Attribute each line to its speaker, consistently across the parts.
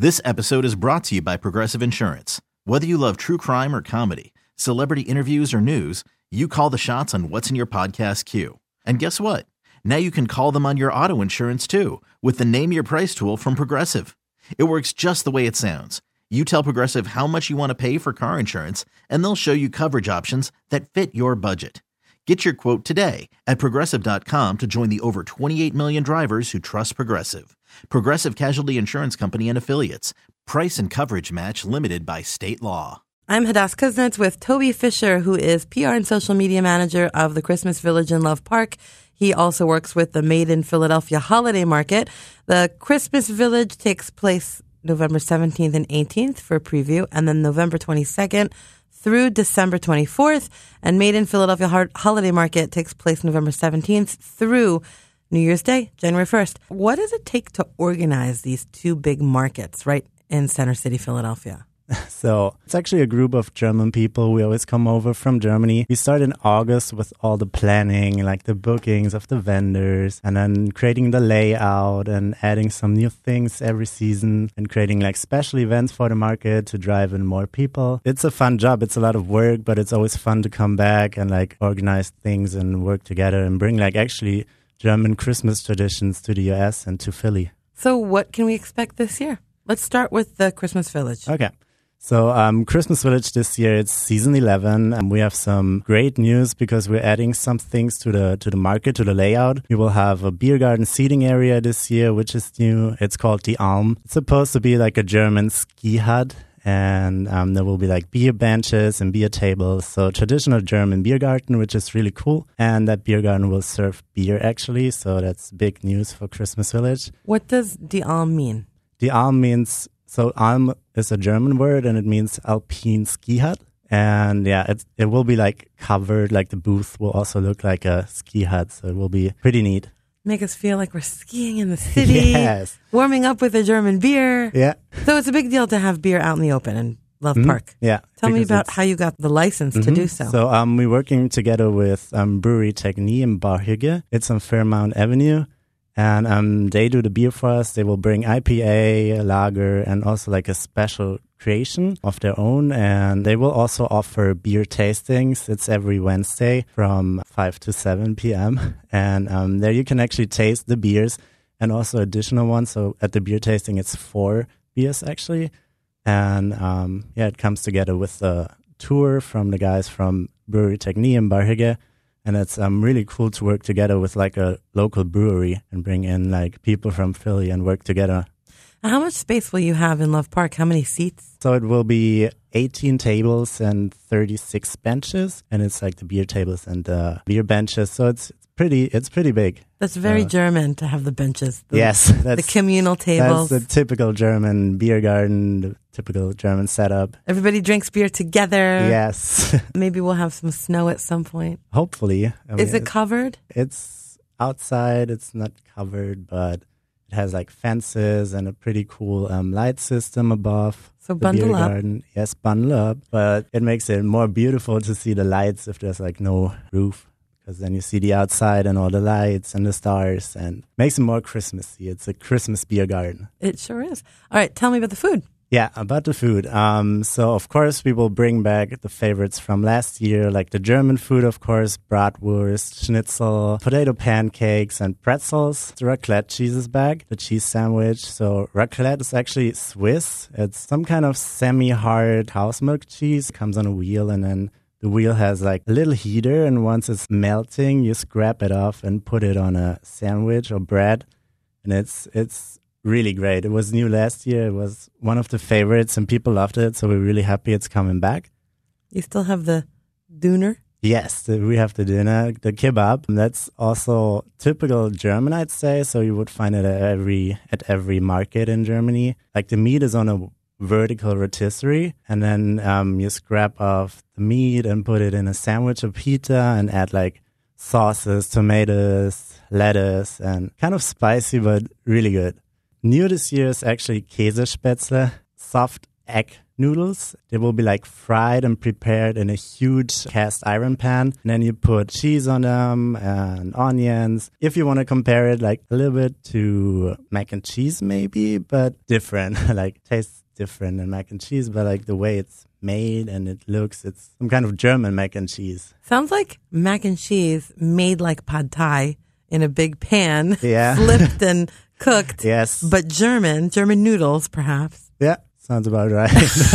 Speaker 1: This episode is brought to you by Progressive Insurance. Whether you love true crime or comedy, celebrity interviews or news, you call the shots on what's in your podcast queue. And guess what? Now you can call them on your auto insurance too with the Name Your Price tool from Progressive. It works just the way it sounds. You tell Progressive how much you want to pay for car insurance, and they'll show you coverage options that fit your budget. Get your quote today at Progressive.com to join the over 28 million drivers who trust Progressive. Progressive Casualty Insurance Company and Affiliates. Price and coverage match limited by state law.
Speaker 2: I'm Hadass Kuznets with Toby Fisher, who is PR and social media manager of the Christmas Village in Love Park. He also works with the Made in Philadelphia Holiday Market. The Christmas Village takes place November 17th and 18th for a preview, and then November 22nd through December 24th. And Made in Philadelphia Holiday Market takes place November 17th through New Year's Day, January 1st. What does it take to organize these two big markets right in Center City, Philadelphia?
Speaker 3: So it's actually a group of German people. We always come over from Germany. We start in August with all the planning, like the bookings of the vendors, and then creating the layout and adding some new things every season and creating like special events for the market to drive in more people. It's a fun job. It's a lot of work, but it's always fun to come back and like organize things and work together and bring like actually German Christmas traditions to the US and to Philly.
Speaker 2: So what can we expect this year? Let's start with the Christmas Village.
Speaker 3: Okay. So Christmas Village this year, it's season 11, and we have some great news because we're adding some things to the market, to the layout. We will have a beer garden seating area this year, which is new. It's called the Alm. It's supposed to be like a German ski hut, and there will be like beer benches and beer tables. So traditional German beer garden, which is really cool. And that beer garden will serve beer actually, so that's big news for Christmas Village.
Speaker 2: What does die Alm mean?
Speaker 3: Die Alm means... So Alm is a German word and it means alpine ski hut. And yeah, it will be like covered, like the booth will also look like a ski hut. So it will be pretty neat.
Speaker 2: Make us feel like we're skiing in the city,
Speaker 3: yes.
Speaker 2: Warming up with a German beer.
Speaker 3: Yeah.
Speaker 2: So it's a big deal to have beer out in the open in Love Park.
Speaker 3: Yeah.
Speaker 2: Tell me about how you got the license to do so.
Speaker 3: So we're working together with Brewery Technique in Barhügge. It's on Fairmount Avenue. And they do the beer for us. They will bring IPA, lager, and also like a special creation of their own. And they will also offer beer tastings. It's every Wednesday from 5 to 7 p.m. And there you can actually taste the beers and also additional ones. So at the beer tasting, it's 4 beers actually. And yeah, it comes together with a tour from the guys from Brewery Technique in Barhügge. And it's really cool to work together with like a local brewery and bring in like people from Philly and work together.
Speaker 2: How much space will you have in Love Park? How many seats?
Speaker 3: So it will be 18 tables and 36 benches. And it's like the beer tables and the beer benches. So it's pretty big.
Speaker 2: That's very German to have the benches.
Speaker 3: Yes.
Speaker 2: The communal tables.
Speaker 3: That's the typical German beer garden, the typical German setup.
Speaker 2: Everybody drinks beer together.
Speaker 3: Yes.
Speaker 2: Maybe we'll have some snow at some point.
Speaker 3: Hopefully.
Speaker 2: Is it covered?
Speaker 3: It's outside. It's not covered, but it has like fences and a pretty cool light system above.
Speaker 2: So bundle up.
Speaker 3: Garden. Yes, bundle up. But it makes it more beautiful to see the lights if there's like no roof. Because then you see the outside and all the lights and the stars and makes it more Christmassy. It's a Christmas beer garden.
Speaker 2: It sure is. All right, tell me about the food.
Speaker 3: Yeah, about the food. So, of course, we will bring back the favorites from last year, like the German food, of course, bratwurst, schnitzel, potato pancakes, and pretzels. The raclette cheese is back, the cheese sandwich. So, raclette is actually Swiss. It's some kind of semi-hard cow's milk cheese. It comes on a wheel, and then the wheel has like a little heater, and once it's melting, you scrape it off and put it on a sandwich or bread. And it's really great. It was new last year. It was one of the favorites and people loved it. So we're really happy it's coming back.
Speaker 2: You still have the Döner?
Speaker 3: Yes, we have the Döner, the kebab. That's also typical German, I'd say. So you would find it at every market in Germany. Like the meat is on a vertical rotisserie, and then you scrap off the meat and put it in a sandwich or pita and add like sauces, tomatoes, lettuce, and kind of spicy but really good. New this year is actually Käsespätzle, soft egg noodles. They will be like fried and prepared in a huge cast iron pan. And then you put cheese on them and onions. If you want to compare it like a little bit to mac and cheese maybe, but different, like tastes different than mac and cheese, but like the way it's made and it looks, it's some kind of German mac and cheese.
Speaker 2: Sounds like mac and cheese made like pad thai in a big pan,
Speaker 3: Yeah.
Speaker 2: flipped and cooked.
Speaker 3: Yes.
Speaker 2: But German noodles, perhaps.
Speaker 3: Yeah, sounds about right.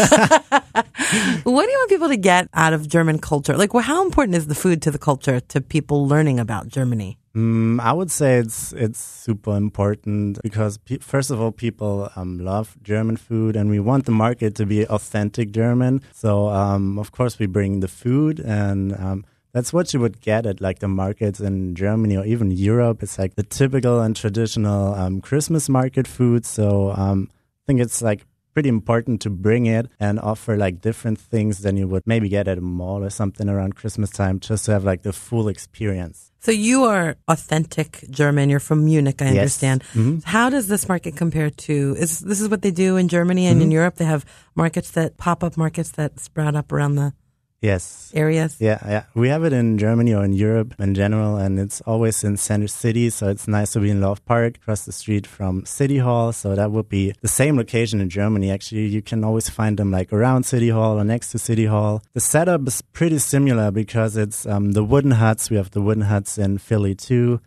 Speaker 2: What do you want people to get out of German culture? Like, well, how important is the food to the culture, to people learning about Germany?
Speaker 3: I would say it's super important because first of all, people love German food, and we want the market to be authentic German. So of course we bring the food, and that's what you would get at like the markets in Germany or even Europe. It's like the typical and traditional Christmas market food. So I think it's like pretty important to bring it and offer like different things than you would maybe get at a mall or something around Christmas time, just to have like the full experience.
Speaker 2: So you are authentic German. You're from Munich, I understand.
Speaker 3: Mm-hmm.
Speaker 2: How does this market compare to, this is what they do in Germany and in Europe? They have markets pop-up markets that sprout up around the
Speaker 3: Yes.
Speaker 2: areas?
Speaker 3: Yeah. We have it in Germany or in Europe in general, and it's always in center city, so it's nice to be in Love Park, across the street from City Hall. So that would be the same location in Germany. Actually, you can always find them like around City Hall or next to City Hall. The setup is pretty similar because it's the wooden huts. We have the wooden huts in Philly too.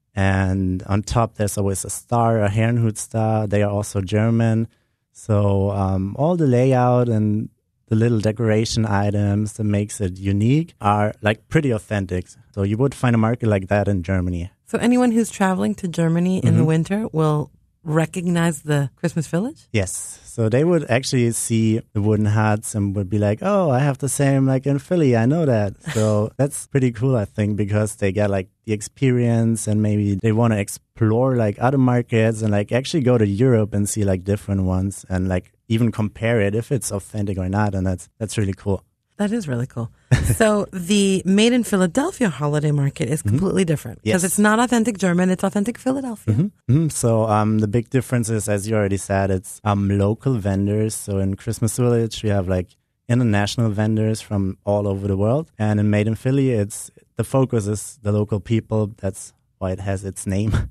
Speaker 3: And on top, there's always a star, a Herrenhut star. They are also German. So all the layout and the little decoration items that makes it unique are like pretty authentic. So you would find a market like that in Germany.
Speaker 2: So anyone who's traveling to Germany in the winter will recognize the Christmas Village?
Speaker 3: Yes. So they would actually see the wooden huts and would be like, oh, I have the same like in Philly. I know that. So that's pretty cool, I think, because they get like the experience and maybe they want to explore like other markets and like actually go to Europe and see like different ones and like even compare it if it's authentic or not. And that's really cool.
Speaker 2: That is really cool. So the Made in Philadelphia holiday market is completely different because it's not authentic German, it's authentic Philadelphia.
Speaker 3: So the big difference is, as you already said, it's local vendors. So in Christmas Village, we have like international vendors from all over the world. And in Made in Philly, the focus is the local people. That's why it has its name.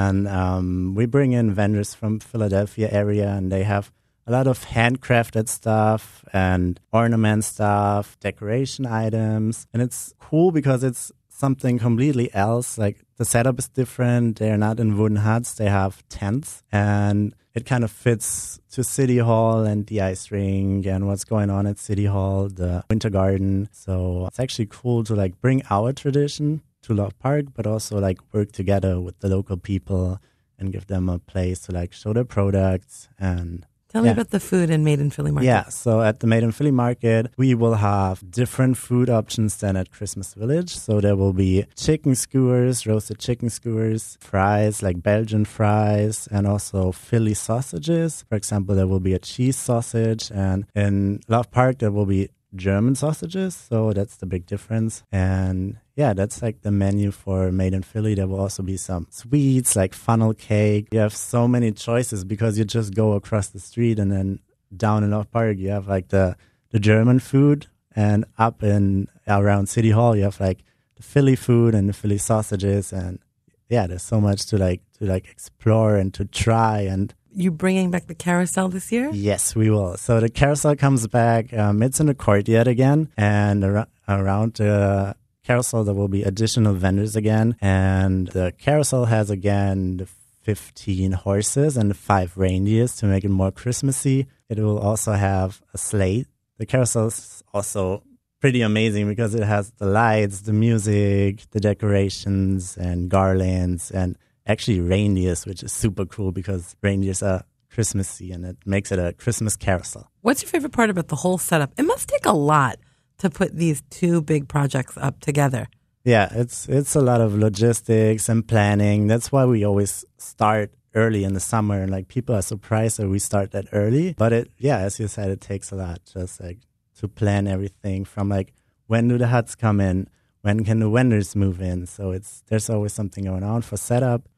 Speaker 3: And we bring in vendors from Philadelphia area, and they have a lot of handcrafted stuff and ornament stuff, decoration items. And it's cool because it's something completely else. Like the setup is different. They're not in wooden huts. They have tents. And it kind of fits to City Hall and the ice rink and what's going on at City Hall, the Winter Garden. So it's actually cool to like bring our tradition to Love Park, but also like work together with the local people and give them a place to like show their products. And
Speaker 2: Tell me about the food in Made in Philly market.
Speaker 3: yeah, so at the Made in Philly market, we will have different food options than at Christmas Village. So there will be chicken skewers, roasted chicken skewers, fries like Belgian fries, and also Philly sausages. For example, there will be a cheese sausage, and in Love Park, there will be German sausages. So that's the big difference. And yeah, that's like the menu for Made in Philly. There will also be some sweets like funnel cake. You have so many choices because you just go across the street, and then down in Love Park, you have like the German food, and up in around City Hall, you have like the Philly food and the Philly sausages. And yeah, there's so much to explore and to try. And
Speaker 2: You bringing back the carousel this year?
Speaker 3: yes, we will. So the carousel comes back. It's in the courtyard again, and around the carousel there will be additional vendors again. And the carousel has again the 15 horses and the 5 reindeers to make it more Christmassy. It will also have a sleigh. The carousel is also pretty amazing because it has the lights, the music, the decorations, and garlands, and actually reindeers, which is super cool because reindeers are Christmassy and it makes it a Christmas carousel.
Speaker 2: What's your favorite part about the whole setup? It must take a lot to put these 2 big projects up together.
Speaker 3: Yeah, it's a lot of logistics and planning. That's why we always start early in the summer, and like people are surprised that we start that early. But as you said, it takes a lot just like to plan everything from like when do the huts come in, when can the vendors move in. So there's always something going on for setup.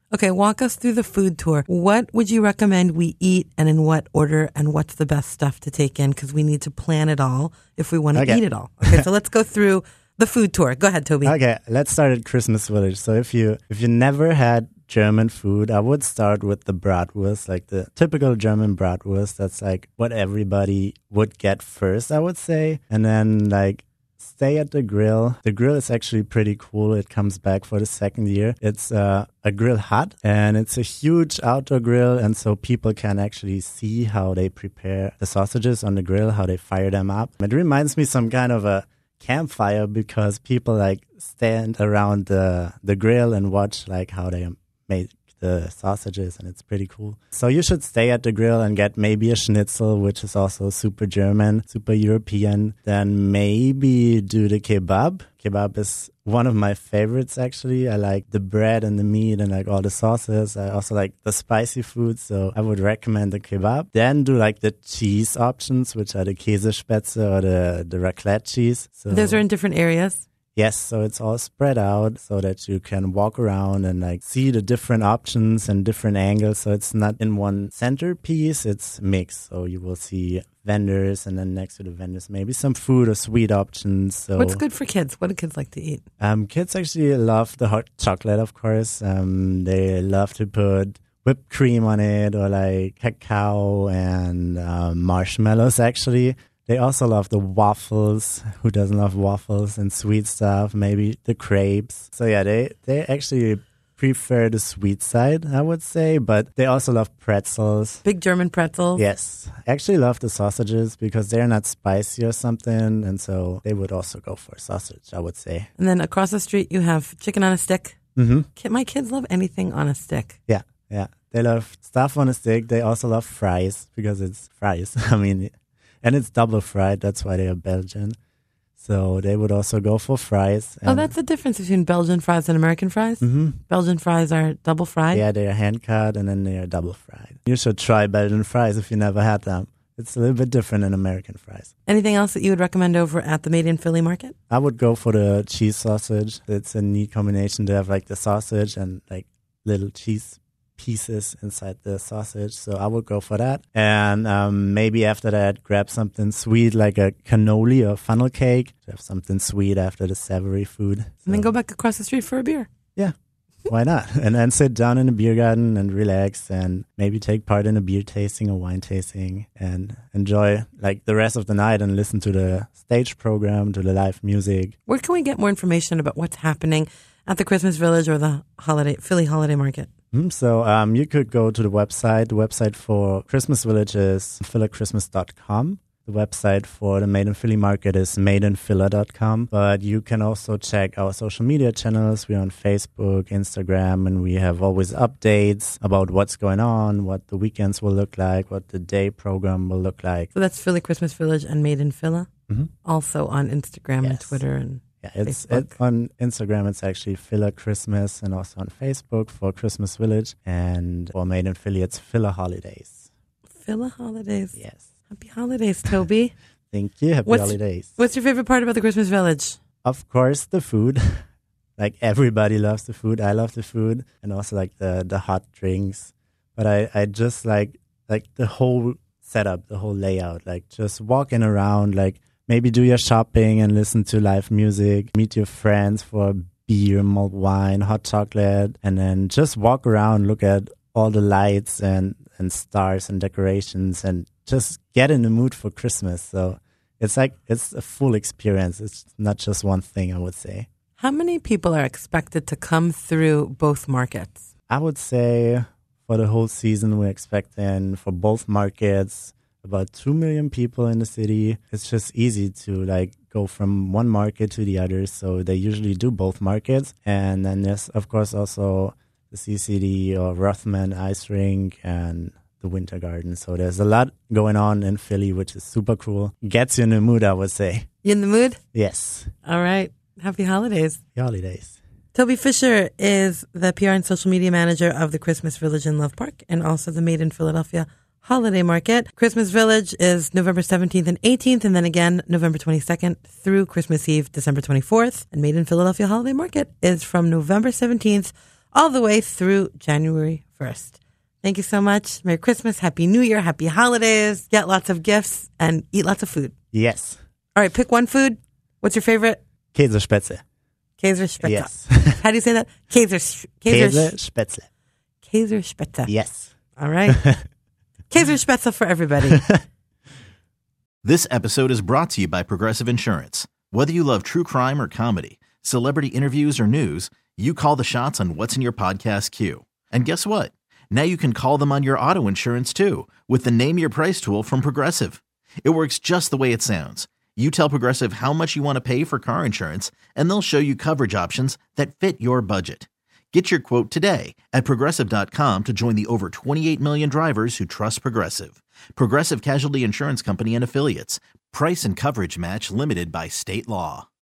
Speaker 2: Okay, walk us through the food tour. What would you recommend we eat and in what order, and what's the best stuff to take in? Because we need to plan it all if we want to eat it all. Okay, so let's go through the food tour. Go ahead, Toby.
Speaker 3: Okay, let's start at Christmas Village. So if you never had German food, I would start with the bratwurst, like the typical German bratwurst. That's like what everybody would get first, I would say. And then like stay at the grill. The grill is actually pretty cool. It comes back for the second year. It's a grill hut, and it's a huge outdoor grill, and so people can actually see how they prepare the sausages on the grill, how they fire them up. It reminds me some kind of a campfire because people like stand around the grill and watch like how they make the sausages, and it's pretty cool. So you should stay at the grill and get maybe a schnitzel, which is also super German, super European. Then maybe do the kebab. Kebab is one of my favorites, actually. I like the bread and the meat and like all the sauces. I also like the spicy food, so I would recommend the kebab. Then do like the cheese options, which are the Käsespätzle or the raclette cheese. So
Speaker 2: Those are in different areas?
Speaker 3: Yes, so it's all spread out so that you can walk around and like see the different options and different angles. So it's not in one centerpiece, it's mixed. So you will see vendors, and then next to the vendors maybe some food or sweet options. So
Speaker 2: what's good for kids? What do kids like to eat?
Speaker 3: Kids actually love the hot chocolate, of course. They love to put whipped cream on it, or like cacao and marshmallows, actually. They also love the waffles. Who doesn't love waffles and sweet stuff? Maybe the crepes. So yeah, they actually prefer the sweet side, I would say, but they also love pretzels.
Speaker 2: Big German pretzels?
Speaker 3: Yes. I actually love the sausages because they're not spicy or something, and so they would also go for sausage, I would say.
Speaker 2: And then across the street you have chicken on a stick.
Speaker 3: Mm-hmm.
Speaker 2: My kids love anything on a stick.
Speaker 3: Yeah. They love stuff on a stick. They also love fries because it's fries. I mean... And it's double fried. That's why they are Belgian. So they would also go for fries.
Speaker 2: Oh, that's the difference between Belgian fries and American fries?
Speaker 3: Mm-hmm.
Speaker 2: Belgian fries are double fried?
Speaker 3: Yeah, they are hand cut and then they are double fried. You should try Belgian fries if you never had them. It's a little bit different than American fries.
Speaker 2: Anything else that you would recommend over at the Made in Philly market?
Speaker 3: I would go for the cheese sausage. It's a neat combination to have like the sausage and like little cheese pieces inside the sausage, so I would go for that. And maybe after that, grab something sweet like a cannoli or funnel cake to have something sweet after the savory food. So,
Speaker 2: and then go back across the street for a beer.
Speaker 3: Yeah, why not? And then sit down in the beer garden and relax and maybe take part in a beer tasting or wine tasting and enjoy like the rest of the night and listen to the stage program, to the live music.
Speaker 2: Where can we get more information about what's happening at the Christmas Village or the Philly Holiday Market?
Speaker 3: So you could go to the website. The website for Christmas Village is philachristmas.com. The website for the Made in Philly market is madeinphila.com. But you can also check our social media channels. We're on Facebook, Instagram, and we have always updates about what's going on, what the weekends will look like, what the day program will look like.
Speaker 2: So that's Philly Christmas Village and Made in Phila?
Speaker 3: Mm-hmm.
Speaker 2: Also on Instagram and Twitter and
Speaker 3: it's on Instagram. It's actually Phila Christmas, and also on Facebook for Christmas Village, and for Made in Philly, it's Phila Holidays.
Speaker 2: Phila Holidays.
Speaker 3: Yes.
Speaker 2: Happy holidays, Toby.
Speaker 3: Thank you. Happy holidays.
Speaker 2: What's your favorite part about the Christmas Village?
Speaker 3: Of course, the food. Like everybody loves the food. I love the food, and also like the hot drinks. But I just like the whole setup, the whole layout. Like just walking around, like. Maybe do your shopping and listen to live music, meet your friends for beer, mulled wine, hot chocolate, and then just walk around, look at all the lights and stars and decorations, and just get in the mood for Christmas. So it's a full experience. It's not just one thing, I would say.
Speaker 2: How many people are expected to come through both markets?
Speaker 3: I would say for the whole season, we're expecting for both markets about 2 million people in the city. It's just easy to like go from one market to the other. So they usually do both markets. And then there's, of course, also the CCD or Rothman Ice Rink and the Winter Garden. So there's a lot going on in Philly, which is super cool. Gets you in the mood, I would say.
Speaker 2: You in the mood?
Speaker 3: Yes.
Speaker 2: All right. Happy holidays.
Speaker 3: Happy holidays.
Speaker 2: Toby Fisher is the PR and social media manager of the Christmas Village in Love Park and also the Made in Philadelphia Holiday Market. Christmas Village is November 17th and 18th, and then again November 22nd through Christmas Eve, December 24th. And Made in Philadelphia Holiday Market is from November 17th all the way through January 1st. Thank you so much. Merry Christmas, Happy New Year, Happy Holidays. Get lots of gifts and eat lots of food.
Speaker 3: Yes.
Speaker 2: All right, pick one food. What's your favorite?
Speaker 3: Käsespätzle.
Speaker 2: Käsespätzle.
Speaker 3: Yes.
Speaker 2: How do you say that?
Speaker 3: Käsespätzle.
Speaker 2: Käsespätzle.
Speaker 3: Yes.
Speaker 2: All right. Käsespätzle for everybody.
Speaker 1: This episode is brought to you by Progressive Insurance. Whether you love true crime or comedy, celebrity interviews or news, you call the shots on what's in your podcast queue. And guess what? Now you can call them on your auto insurance too with the Name Your Price tool from Progressive. It works just the way it sounds. You tell Progressive how much you want to pay for car insurance, and they'll show you coverage options that fit your budget. Get your quote today at Progressive.com to join the over 28 million drivers who trust Progressive. Progressive Casualty Insurance Company and Affiliates. Price and coverage match limited by state law.